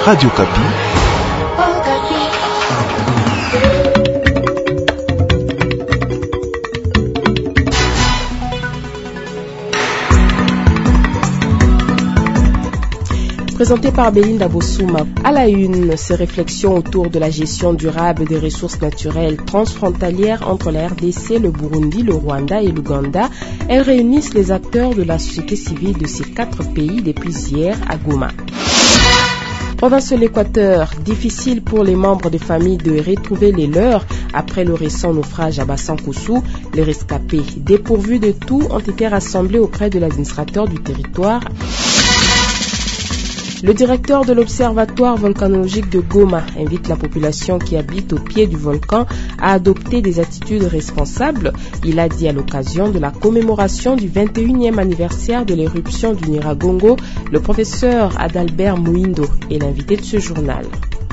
Radio Kapi. Présenté par Belinda Bossouma. À la une, ces réflexions autour de la gestion durable des ressources naturelles transfrontalières entre la RDC, le Burundi, le Rwanda et l'Ouganda. Elles réunissent les acteurs de la société civile de ces 4 pays depuis hier à Goma. Province de l'Équateur, difficile pour les membres des familles de retrouver les leurs après le récent naufrage à Bassankoussou. Les rescapés, dépourvus de tout, ont été rassemblés auprès de l'administrateur du territoire. Le directeur de l'Observatoire volcanologique de Goma invite la population qui habite au pied du volcan à adopter des attitudes responsables. Il a dit à l'occasion de la commémoration du 21e anniversaire de l'éruption du Nyiragongo. Le professeur Adalbert Mouindo est l'invité de ce journal.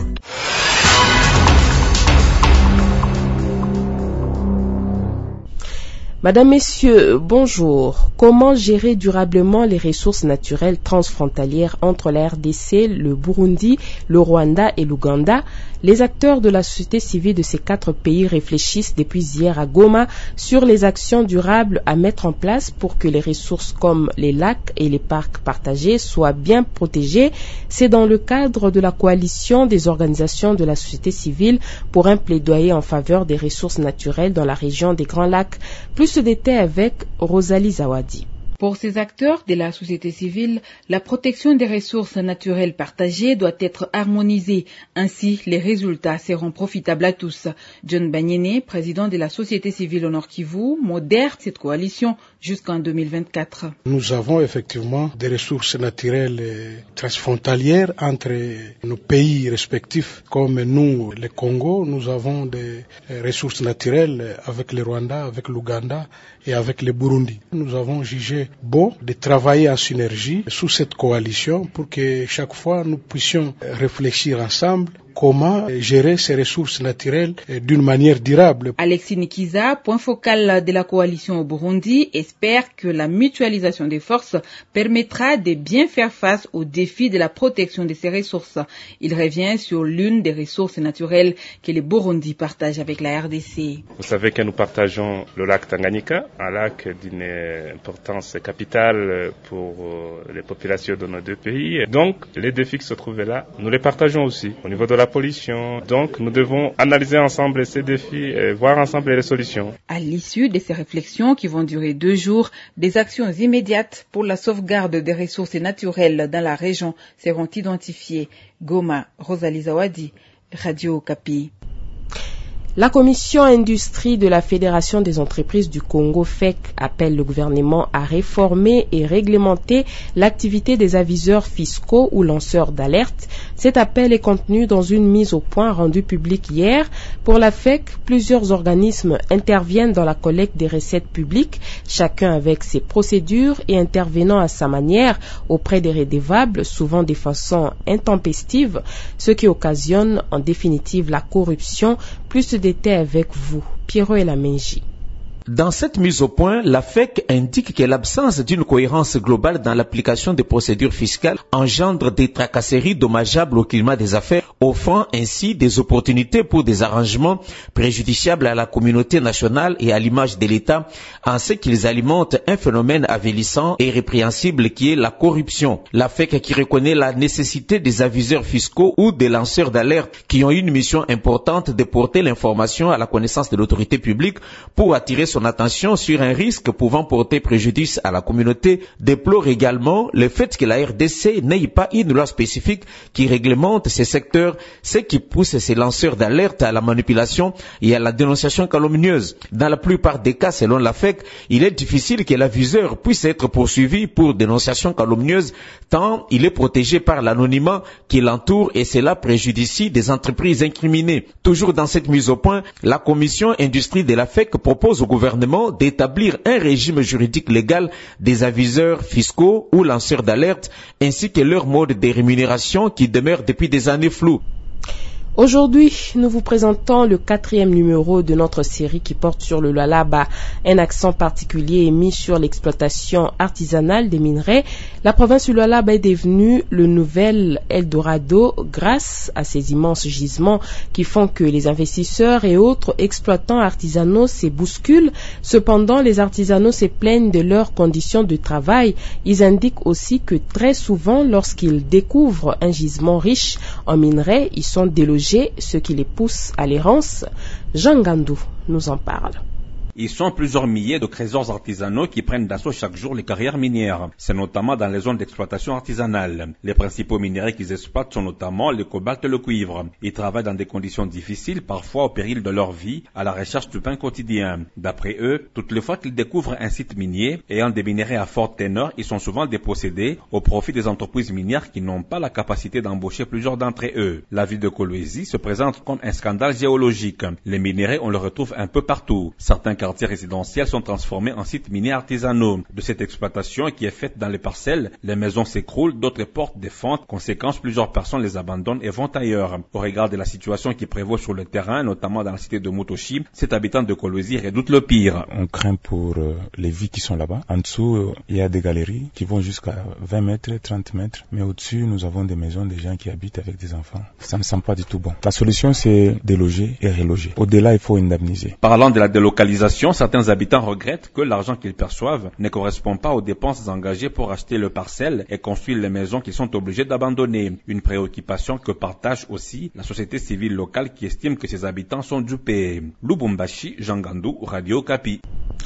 Madame, Messieurs, bonjour. Comment gérer durablement les ressources naturelles transfrontalières entre la RDC, le Burundi, le Rwanda et l'Ouganda? Les acteurs de la société civile de ces 4 pays réfléchissent depuis hier à Goma sur les actions durables à mettre en place pour que les ressources comme les lacs et les parcs partagés soient bien protégées. C'est dans le cadre de la coalition des organisations de la société civile pour un plaidoyer en faveur des ressources naturelles dans la région des Grands Lacs. Plus de détails avec Rosalie Zawadi. Pour ces acteurs de la société civile, la protection des ressources naturelles partagées doit être harmonisée. Ainsi, les résultats seront profitables à tous. John Banyene, président de la société civile au Nord Kivu, modère cette coalition jusqu'en 2024. Nous avons effectivement des ressources naturelles transfrontalières entre nos pays respectifs. Comme nous, le Congo, nous avons des ressources naturelles avec le Rwanda, avec l'Ouganda et avec le Burundi. Nous avons jugé bon de travailler en synergie sous cette coalition pour que chaque fois nous puissions réfléchir ensemble comment gérer ces ressources naturelles d'une manière durable. Alexis Nikiza, point focal de la coalition au Burundi, espère que la mutualisation des forces permettra de bien faire face aux défis de la protection de ces ressources. Il revient sur l'une des ressources naturelles que le Burundi partage avec la RDC. Vous savez que nous partageons le lac Tanganyika, un lac d'une importance capitale pour les populations de nos 2 pays. Donc, les défis qui se trouvent là, nous les partageons aussi au niveau de la pollution. Donc, nous devons analyser ensemble ces défis et voir ensemble les solutions. À l'issue de ces réflexions qui vont durer 2 jours, des actions immédiates pour la sauvegarde des ressources naturelles dans la région seront identifiées. Goma, Rosalie Zawadi, Radio Kapi. La commission industrie de la Fédération des entreprises du Congo FEC appelle le gouvernement à réformer et réglementer l'activité des aviseurs fiscaux ou lanceurs d'alerte. Cet appel est contenu dans une mise au point rendue publique hier. Pour la FEC, plusieurs organismes interviennent dans la collecte des recettes publiques, chacun avec ses procédures et intervenant à sa manière auprès des redevables, souvent de façon intempestive, ce qui occasionne en définitive la corruption. Plus de détails avec vous, Pierrot et la Menji. Dans cette mise au point, la FEC indique que l'absence d'une cohérence globale dans l'application des procédures fiscales engendre des tracasseries dommageables au climat des affaires, offrant ainsi des opportunités pour des arrangements préjudiciables à la communauté nationale et à l'image de l'État, en ce qu'ils alimentent un phénomène avilissant et répréhensible qui est la corruption. La FEC qui reconnaît la nécessité des aviseurs fiscaux ou des lanceurs d'alerte qui ont une mission importante de porter l'information à la connaissance de l'autorité publique pour attirer son attention sur un risque pouvant porter préjudice à la communauté, déplore également le fait que la RDC n'ait pas une loi spécifique qui réglemente ces secteurs, ce qui pousse ces lanceurs d'alerte à la manipulation et à la dénonciation calomnieuse. Dans la plupart des cas, selon la FEC, il est difficile que l'aviseur puisse être poursuivi pour dénonciation calomnieuse tant il est protégé par l'anonymat qui l'entoure et cela préjudicie des entreprises incriminées. Toujours dans cette mise au point, la commission industrie de la FEC propose au gouvernement d'établir un régime juridique légal des aviseurs fiscaux ou lanceurs d'alerte, ainsi que leur mode de rémunération qui demeure depuis des années flou. Aujourd'hui, nous vous présentons le 4e numéro de notre série qui porte sur le Lualaba, un accent particulier est mis sur l'exploitation artisanale des minerais. La province du Lualaba est devenue le nouvel Eldorado grâce à ces immenses gisements qui font que les investisseurs et autres exploitants artisanaux se bousculent. Cependant, les artisanaux se plaignent de leurs conditions de travail. Ils indiquent aussi que très souvent, lorsqu'ils découvrent un gisement riche en minerais, ils sont délogés, ce qui les pousse à l'errance. Jean Gandou nous en parle. Ils sont plusieurs milliers de trésors artisanaux qui prennent d'assaut chaque jour les carrières minières. C'est notamment dans les zones d'exploitation artisanale. Les principaux minéraux qu'ils exploitent sont notamment le cobalt et le cuivre. Ils travaillent dans des conditions difficiles, parfois au péril de leur vie, à la recherche du pain quotidien. D'après eux, toutes les fois qu'ils découvrent un site minier ayant des minéraux à forte teneur, ils sont souvent dépossédés au profit des entreprises minières qui n'ont pas la capacité d'embaucher plusieurs d'entre eux. La ville de Kolwezi se présente comme un scandale géologique. Les minéraux, on le retrouve un peu partout. Certains quartiers résidentiels sont transformés en sites miniers artisanaux. De cette exploitation qui est faite dans les parcelles, les maisons s'écroulent, d'autres portent des fentes. Conséquence, plusieurs personnes les abandonnent et vont ailleurs. Au regard de la situation qui prévaut sur le terrain, notamment dans la cité de Mutoshi, cet habitant de Kolwezi redoute le pire. On craint pour les vies qui sont là-bas. En dessous, il y a des galeries qui vont jusqu'à 20 mètres, 30 mètres. Mais au-dessus, nous avons des maisons, des gens qui habitent avec des enfants. Ça ne me semble pas du tout bon. La solution, c'est déloger et reloger. Au-delà, il faut indemniser. Parlant de la délocalisation, certains habitants regrettent que l'argent qu'ils perçoivent ne correspond pas aux dépenses engagées pour acheter le parcelle et construire les maisons qu'ils sont obligés d'abandonner. Une préoccupation que partage aussi la société civile locale qui estime que ses habitants sont dupés. Lubumbashi, Jean Gandou, Radio Kapi.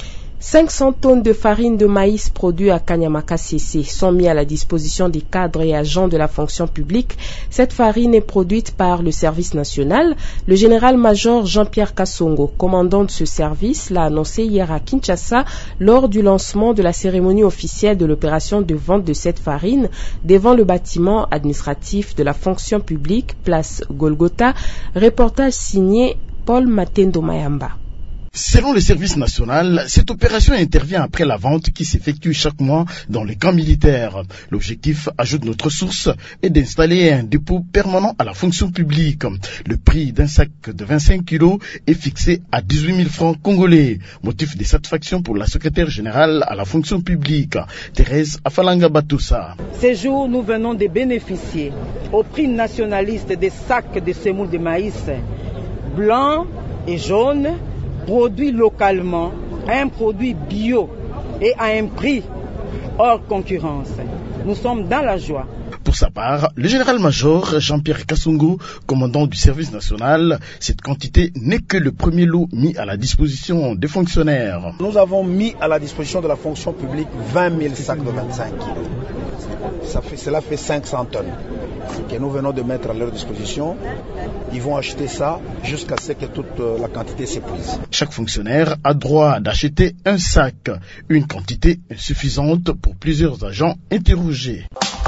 500 tonnes de farine de maïs produits à Kanyamaka CC sont mis à la disposition des cadres et agents de la fonction publique. Cette farine est produite par le service national. Le général-major Jean-Pierre Kassongo, commandant de ce service, l'a annoncé hier à Kinshasa lors du lancement de la cérémonie officielle de l'opération de vente de cette farine devant le bâtiment administratif de la fonction publique, place Golgotha. Reportage signé Paul Matendo Mayamba. Selon le service national, cette opération intervient après la vente qui s'effectue chaque mois dans les camps militaires. L'objectif, ajoute notre source, est d'installer un dépôt permanent à la fonction publique. Le prix d'un sac de 25 kilos est fixé à 18 000 francs congolais. Motif de satisfaction pour la secrétaire générale à la fonction publique, Thérèse Afalanga Batoussa. Ces jours, nous venons de bénéficier au prix nationaliste des sacs de semoule de maïs blanc et jaune, produit localement, un produit bio et à un prix hors concurrence. Nous sommes dans la joie. Pour sa part, le général-major Jean-Pierre Kassongo, commandant du service national, cette quantité n'est que le premier lot mis à la disposition des fonctionnaires. Nous avons mis à la disposition de la fonction publique 20 000 sacs de 25 kilos. Cela fait 500 tonnes que nous venons de mettre à leur disposition. Ils vont acheter ça jusqu'à ce que toute la quantité s'épuise. Chaque fonctionnaire a droit d'acheter un sac, une quantité insuffisante pour plusieurs agents interrogés.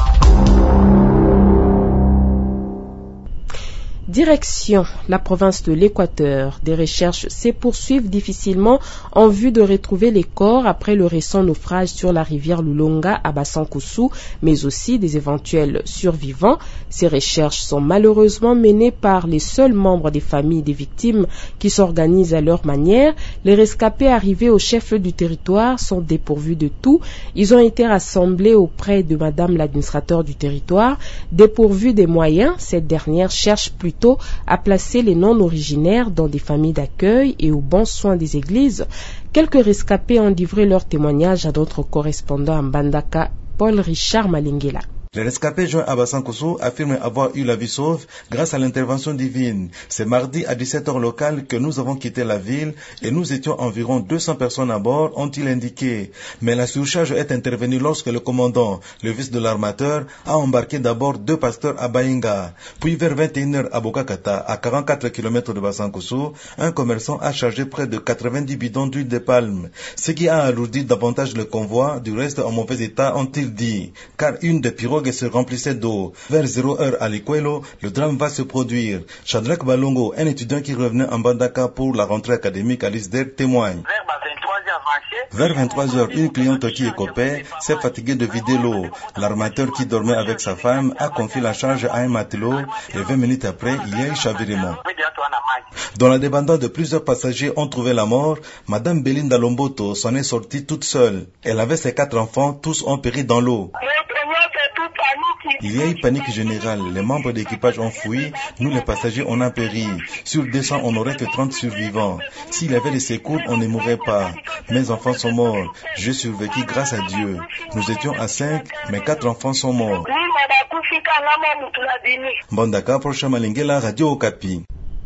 Direction la province de l'Équateur. Des recherches se poursuivent difficilement en vue de retrouver les corps après le récent naufrage sur la rivière Lulonga à Bassankousou, mais aussi des éventuels survivants. Ces recherches sont malheureusement menées par les seuls membres des familles des victimes qui s'organisent à leur manière. Les rescapés arrivés au chef-lieu du territoire sont dépourvus de tout. Ils ont été rassemblés auprès de madame l'administrateur du territoire. Dépourvus des moyens, cette dernière cherche plutôt à placer les non-originaires dans des familles d'accueil et aux bons soins des églises. Quelques rescapés ont livré leur témoignage à notre correspondant à Mbandaka, Paul Richard Malingela. Les rescapés joints à Bassankousou affirment avoir eu la vie sauve grâce à l'intervention divine. C'est mardi à 17h locale que nous avons quitté la ville et nous étions environ 200 personnes à bord, ont-ils indiqué. Mais la surcharge est intervenue lorsque le commandant, le vice de l'armateur, a embarqué d'abord 2 pasteurs à Baïnga. Puis vers 21h à Bokakata, à 44 km de Bassankousou, un commerçant a chargé près de 90 bidons d'huile de palme. Ce qui a alourdi davantage le convoi, du reste en mauvais état, ont-ils dit. Car une des pirogues se remplissait d'eau. Vers 0h à Likwelo, le drame va se produire. Shadrach Balongo, un étudiant qui revenait en Bandaka pour la rentrée académique à l'ISDER, témoigne. Vers 23h, Vers 23h, une cliente qui écopait s'est fatiguée de vider l'eau. L'armateur qui dormait avec sa femme a confié la charge à un matelot et 20 minutes après, il y a eu chavirement. Dans la débandade de plusieurs passagers ont trouvé la mort, Madame Belinda Lomboto s'en est sortie toute seule. Elle avait ses 4 enfants, tous ont péri dans l'eau. Il y a eu panique générale. Les membres d'équipage ont fui. Nous, les passagers, on a péri. Sur 200, on n'aurait que 30 survivants. S'il y avait les secours, on ne mourrait pas. Mes enfants sont morts. J'ai survécu grâce à Dieu. Nous étions à 5, mais 4 enfants sont morts. Mbandaka, prochain Malingela, Radio Okapi.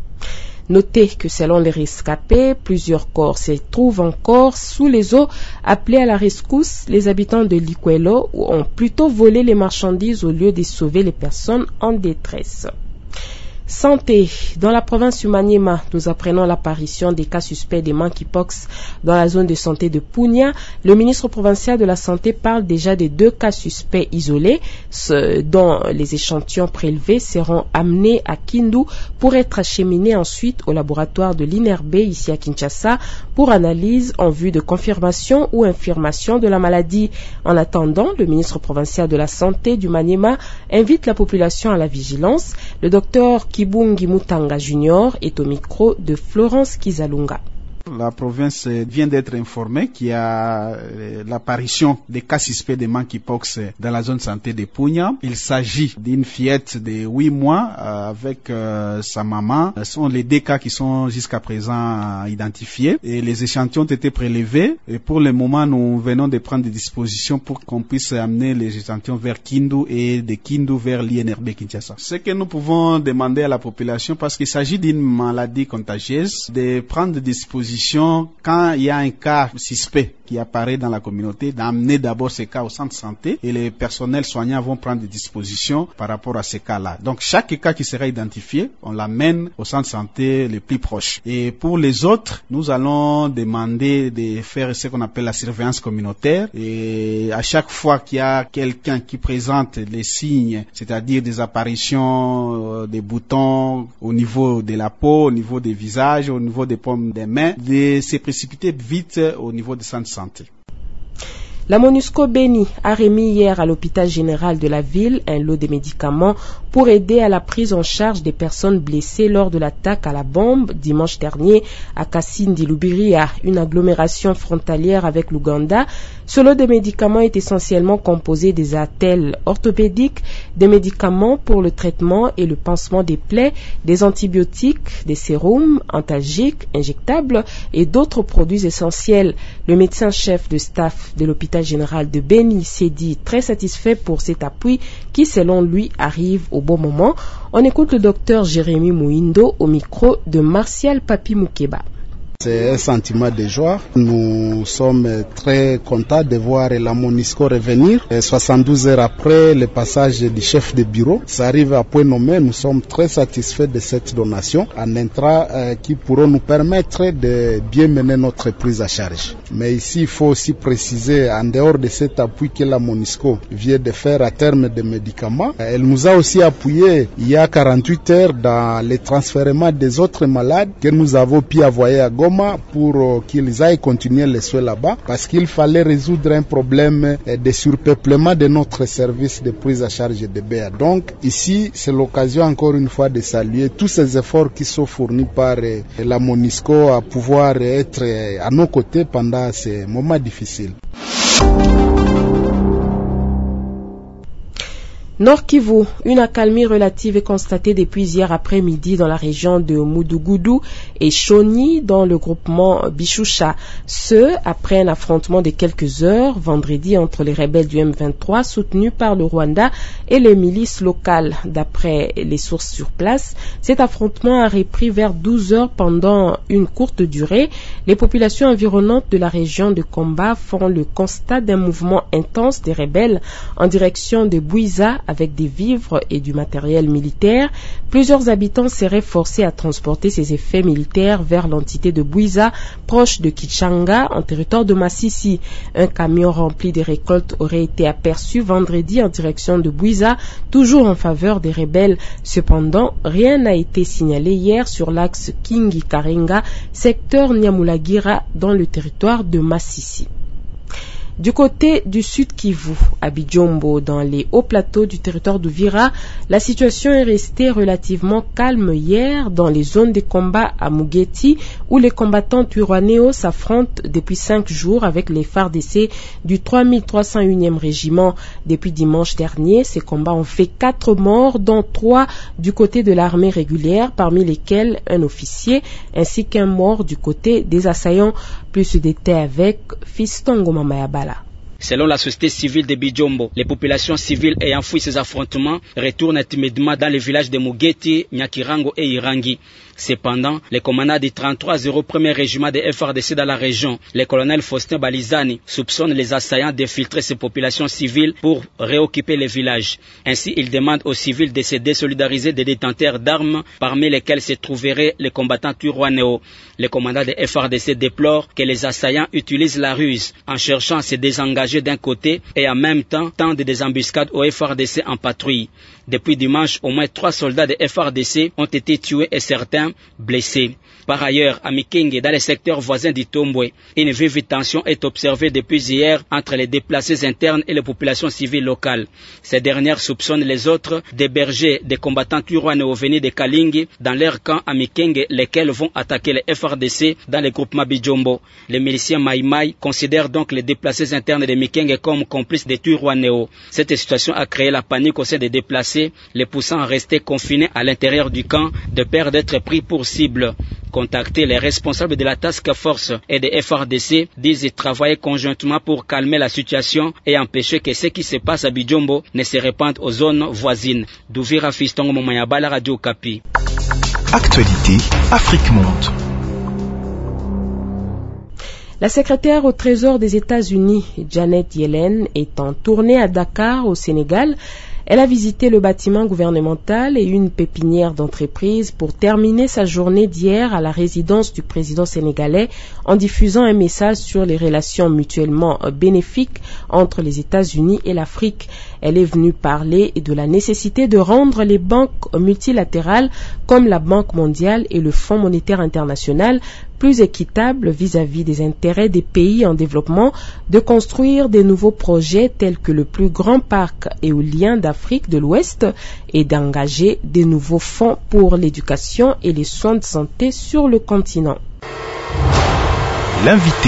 Notez que selon les rescapés, plusieurs corps se trouvent encore sous les eaux. Appelés à la rescousse, les habitants de Likwelo ont plutôt volé les marchandises au lieu de sauver les personnes en détresse. Santé. Dans la province du Maniema, nous apprenons l'apparition des cas suspects de monkeypox dans la zone de santé de Punya. Le ministre provincial de la Santé parle déjà de 2 cas suspects isolés, dont les échantillons prélevés seront amenés à Kindu pour être acheminés ensuite au laboratoire de l'INRB ici à Kinshasa pour analyse en vue de confirmation ou infirmation de la maladie. En attendant, le ministre provincial de la Santé du Maniema invite la population à la vigilance. Le docteur Kibungi Mutanga Junior est au micro de Florence Kizalunga. La province vient d'être informée qu'il y a l'apparition des cas suspects de monkeypox dans la zone santé de Punya. Il s'agit d'une fillette de 8 mois avec sa maman. Ce sont les 2 cas qui sont jusqu'à présent identifiés et les échantillons ont été prélevés. Et pour le moment, nous venons de prendre des dispositions pour qu'on puisse amener les échantillons vers Kindu et de Kindu vers l'INRB Kinshasa. Ce que nous pouvons demander à la population, parce qu'il s'agit d'une maladie contagieuse, de prendre des dispositions quand il y a un cas suspect qui apparaît dans la communauté, d'amener d'abord ces cas au centre de santé et les personnels soignants vont prendre des dispositions par rapport à ces cas-là. Donc chaque cas qui sera identifié, on l'amène au centre de santé le plus proche. Et pour les autres, nous allons demander de faire ce qu'on appelle la surveillance communautaire et à chaque fois qu'il y a quelqu'un qui présente les signes, c'est-à-dire des apparitions des boutons au niveau de la peau, au niveau des visages, au niveau des paumes des mains, de se précipiter vite au niveau des centres de santé. La MONUSCO Beni a remis hier à l'hôpital général de la ville un lot de médicaments pour aider à la prise en charge des personnes blessées lors de l'attaque à la bombe dimanche dernier à Kasindi Lubiria, une agglomération frontalière avec l'Ouganda. Ce lot de médicaments est essentiellement composé des attelles orthopédiques, des médicaments pour le traitement et le pansement des plaies, des antibiotiques, des sérums antalgiques, injectables et d'autres produits essentiels. Le médecin-chef de staff de l'hôpital général de Beni s'est dit très satisfait pour cet appui qui, selon lui, arrive au bon moment. On écoute le docteur Jérémy Mouindo au micro de Martial Papi Moukeba. C'est un sentiment de joie. Nous sommes très contents de voir la MONUSCO revenir. 72 heures après le passage du chef de bureau, ça arrive à point nommé. Nous sommes très satisfaits de cette donation, un intrant qui pourra nous permettre de bien mener notre prise à charge. Mais ici, il faut aussi préciser, en dehors de cet appui que la MONUSCO vient de faire à terme des médicaments, elle nous a aussi appuyé il y a 48 heures dans le transfèrement des autres malades que nous avons pu envoyer à Goma pour qu'ils aillent continuer les soins là-bas, parce qu'il fallait résoudre un problème de surpeuplement de notre service de prise à charge de BA. Donc ici, c'est l'occasion encore une fois de saluer tous ces efforts qui sont fournis par la MONUSCO à pouvoir être à nos côtés pendant ces moments difficiles. Nord Kivu, une accalmie relative est constatée depuis hier après-midi dans la région de Moudougoudu et Choni dans le groupement Bishusha. Ce, après un affrontement de quelques heures vendredi entre les rebelles du M23 soutenus par le Rwanda et les milices locales. D'après les sources sur place, cet affrontement a repris vers 12 heures pendant une courte durée. Les populations environnantes de la région de combat font le constat d'un mouvement intense des rebelles en direction de Bouiza avec des vivres et du matériel militaire, plusieurs habitants seraient forcés à transporter ces effets militaires vers l'entité de Bwiza, proche de Kichanga, en territoire de Massissi. Un camion rempli de récoltes aurait été aperçu vendredi en direction de Bwiza, toujours en faveur des rebelles. Cependant, rien n'a été signalé hier sur l'axe Kingi-Karenga, secteur Nyamulagira, dans le territoire de Massissi. Du côté du Sud Kivu, à Bijombo, dans les hauts plateaux du territoire d'Uvira, la situation est restée relativement calme hier dans les zones de combat à Mugeti, où les combattants Twirwanéo s'affrontent depuis 5 jours avec les FARDC du 3301e régiment. Depuis dimanche dernier, ces combats ont fait 4 morts, dont 3 du côté de l'armée régulière, parmi lesquels un officier, ainsi qu'un mort du côté des assaillants. Plus de détails avec Fistongo Mamayabala. Selon la société civile de Bijombo, les populations civiles ayant fui ces affrontements retournent timidement dans les villages de Mugeti, Nyakirango et Irangi. Cependant, les commandants du 3301er régiment de FARDC dans la région, le colonel Faustin Balizani, soupçonnent les assaillants d'infiltrer ces populations civiles pour réoccuper les villages. Ainsi, ils demandent aux civils de se désolidariser des détenteurs d'armes, parmi lesquels se trouveraient les combattants Twirwanéo. Les commandants de FARDC déplorent que les assaillants utilisent la ruse en cherchant à se désengager d'un côté et en même temps tendent des embuscades aux FARDC en patrouille. Depuis dimanche, au moins 3 soldats de FARDC ont été tués et certains blessés. Par ailleurs, à Mikenge, dans les secteurs voisins d'Itombwe, une vive tension est observée depuis hier entre les déplacés internes et les populations civiles locales. Ces dernières soupçonnent les autres d'héberger des combattants Twirwanéo venus de Kalingi dans leur camp à Mikenge, lesquels vont attaquer les FARDC dans les groupements Bijombo. Les miliciens Maïmaï considèrent donc les déplacés internes de Mikenge comme complices des Twirwanéo. Cette situation a créé la panique au sein des déplacés, les poussant à rester confinés à l'intérieur du camp, de peur d'être pris pour cible. Contacter les responsables de la task force et des FARDC disent travailler conjointement pour calmer la situation et empêcher que ce qui se passe à Bijombo ne se répande aux zones voisines. D'Uvira Fistongo Momayabala, Radio Okapi. Actualité, Afrique Monde. La secrétaire au Trésor des États-Unis, Janet Yellen, est en tournée à Dakar, au Sénégal. Elle a visité le bâtiment gouvernemental et une pépinière d'entreprise pour terminer sa journée d'hier à la résidence du président sénégalais en diffusant un message sur les relations mutuellement bénéfiques entre les États-Unis et l'Afrique. Elle est venue parler de la nécessité de rendre les banques multilatérales comme la Banque mondiale et le Fonds monétaire international plus équitables vis-à-vis des intérêts des pays en développement, de construire des nouveaux projets tels que le plus grand parc éolien d'Afrique de l'Ouest et d'engager des nouveaux fonds pour l'éducation et les soins de santé sur le continent. L'invité.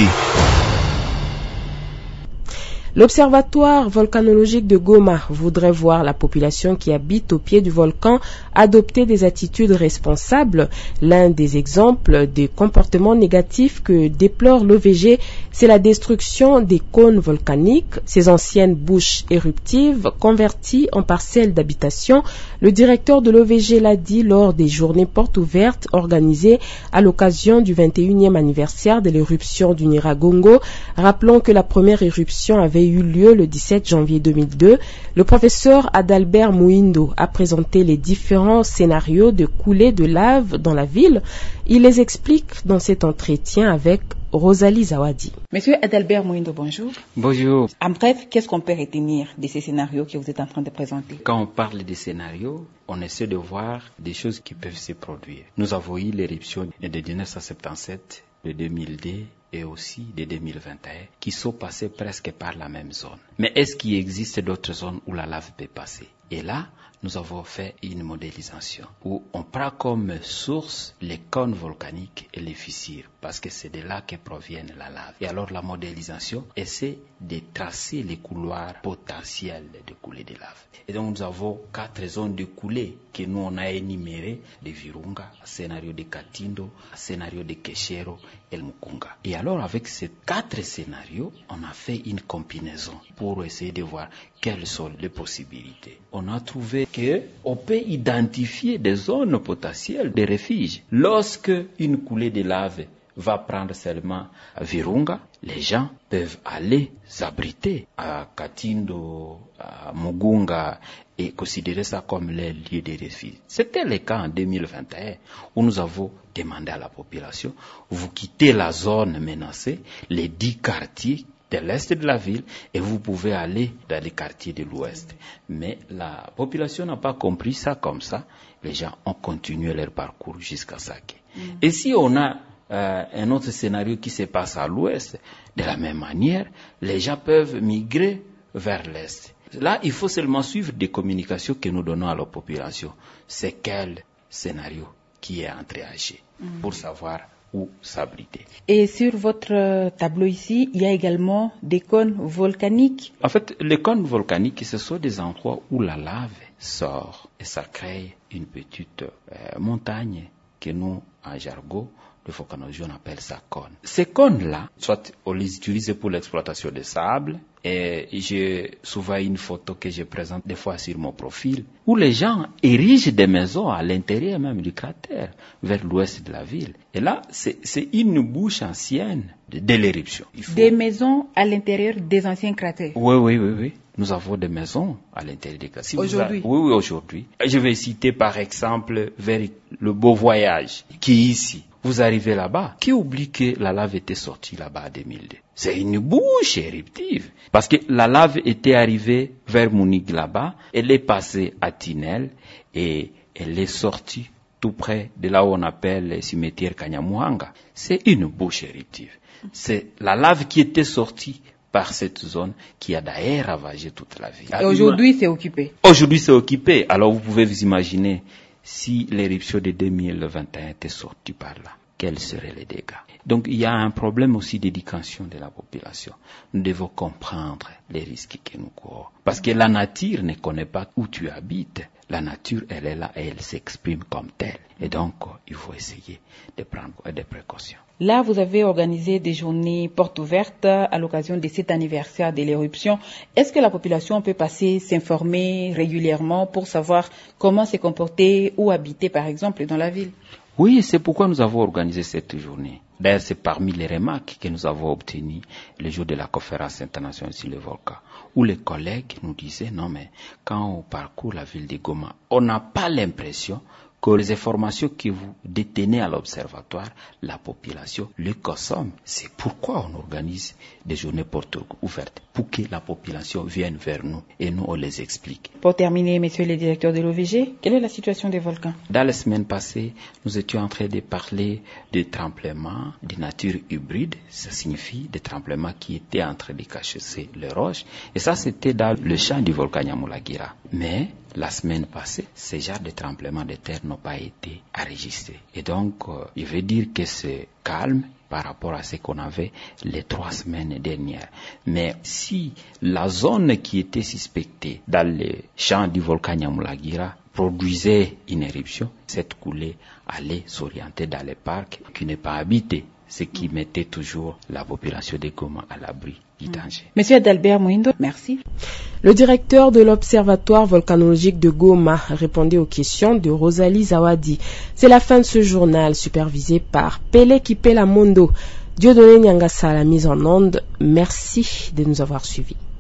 L'Observatoire volcanologique de Goma voudrait voir la population qui habite au pied du volcan adopter des attitudes responsables. L'un des exemples des comportements négatifs que déplore l'OVG, c'est la destruction des cônes volcaniques, ces anciennes bouches éruptives converties en parcelles d'habitation. Le directeur de l'OVG l'a dit lors des journées portes ouvertes organisées à l'occasion du 21e anniversaire de l'éruption du Nyiragongo. Rappelons que la première éruption avait eu lieu le 17 janvier 2002. Le professeur Adalbert Mouindo a présenté les différents scénarios de coulée de lave dans la ville. Il les explique dans cet entretien avec Rosalie Zawadi. Monsieur Adalbert Mouindo, bonjour. Bonjour. En bref, qu'est-ce qu'on peut retenir de ces scénarios que vous êtes en train de présenter? Quand on parle des scénarios, on essaie de voir des choses qui peuvent se produire. Nous avons eu l'éruption de 1977, de 2002 et aussi de 2021 qui sont passés presque par la même zone. Mais est-ce qu'il existe d'autres zones où la lave peut passer? Et là, nous avons fait une modélisation où on prend comme source les cônes volcaniques et les fissures parce que c'est de là que proviennent la lave. Et alors la modélisation essaie de tracer les couloirs potentiels de coulée de lave. Et donc nous avons 4 zones de coulée que nous on a énumérées, de Virunga, scénario de Katindo, scénario de Keshero et le Mukunga. Et alors avec ces 4 scénarios, on a fait une combinaison pour essayer de voir quelles sont les possibilités. On a trouvé qu'on peut identifier des zones potentielles de refuge. Lorsque une coulée de lave va prendre seulement Virunga, les gens peuvent aller s'abriter à Katindo, à Mugunga et considérer ça comme les lieux de refuge. C'était le cas en 2021 où nous avons demandé à la population, vous quittez la zone menacée, les 10 quartiers de l'est de la ville et vous pouvez aller dans les quartiers de l'ouest. Mais la population n'a pas compris ça comme ça. Les gens ont continué leur parcours jusqu'à Saké. Et si on a un autre scénario qui se passe à l'ouest, de la même manière, les gens peuvent migrer vers l'est. Là, il faut seulement suivre des communications que nous donnons à la population. C'est quel scénario qui est entré pour savoir où s'abriter. Et sur votre tableau ici, il y a également des cônes volcaniques. En fait, les cônes volcaniques, ce sont des endroits où la lave sort et ça crée une petite montagne que nous, en jargon de volcanologie, on appelle ça cône. Ces cônes-là, soit on les utilise pour l'exploitation de sable, et j'ai souvent une photo que je présente des fois sur mon profil, où les gens érigent des maisons à l'intérieur même du cratère, vers l'ouest de la ville. Et là, c'est une bouche ancienne de l'éruption. Des maisons à l'intérieur des anciens cratères. Oui. Nous avons des maisons à l'intérieur des cratères. Aujourd'hui? Oui, aujourd'hui. Je vais citer par exemple vers le Beau Voyage, qui est ici. Vous arrivez là-bas, qui oublie que la lave était sortie là-bas en 2002? C'est une bouche éruptive. Parce que la lave était arrivée vers Mounig là-bas, elle est passée à Tinel et elle est sortie tout près de là où on appelle le cimetière Kanyamuhanga. C'est une bouche éruptive. C'est la lave qui était sortie par cette zone qui a d'ailleurs ravagé toute la ville. Et aujourd'hui, c'est occupé. Aujourd'hui, c'est occupé. Alors vous pouvez vous imaginer si l'éruption de 2021 était sortie par là, quels seraient les dégâts? Donc il y a un problème aussi d'éducation de la population. Nous devons comprendre les risques que nous courons. Parce que la nature ne connaît pas où tu habites. La nature, elle est là et elle s'exprime comme telle. Et donc, il faut essayer de prendre des précautions. Là, vous avez organisé des journées portes ouvertes à l'occasion de cet anniversaire de l'éruption. Est-ce que la population peut passer, s'informer régulièrement pour savoir comment se comporter ou habiter, par exemple, dans la ville? Oui, c'est pourquoi nous avons organisé cette journée. D'ailleurs, c'est parmi les remarques que nous avons obtenues le jour de la conférence internationale sur les volcans, où les collègues nous disaient, non mais, quand on parcourt la ville de Goma, on n'a pas l'impression que les informations que vous détenez à l'observatoire, la population les consomme. C'est pourquoi on organise des journées portes ouvertes, pour que la population vienne vers nous et nous on les explique. Pour terminer, messieurs les directeurs de l'OVG, quelle est la situation des volcans? Dans la semaine passée, nous étions en train de parler de tremblements de nature hybride. Ça signifie des tremblements qui étaient en train de cacher les roches. Et ça, c'était dans le champ du volcan Nyamulagira. Mais la semaine passée, ces genres de tremblements de terre n'ont pas été enregistrés. Et donc, je veux dire que c'est calme par rapport à ce qu'on avait les 3 semaines dernières. Mais si la zone qui était suspectée dans le champ du volcan Nyamulagira produisait une éruption, cette coulée allait s'orienter dans les parcs qui n'est pas habité, ce qui mettait toujours la population de Goma à l'abri du danger. Monsieur Adalbert Mouindo, merci. Le directeur de l'Observatoire volcanologique de Goma répondait aux questions de Rosalie Zawadi. C'est la fin de ce journal supervisé par Pele Kipela Mondo. Dieudonné Nyangasa à la mise en onde. Merci de nous avoir suivis.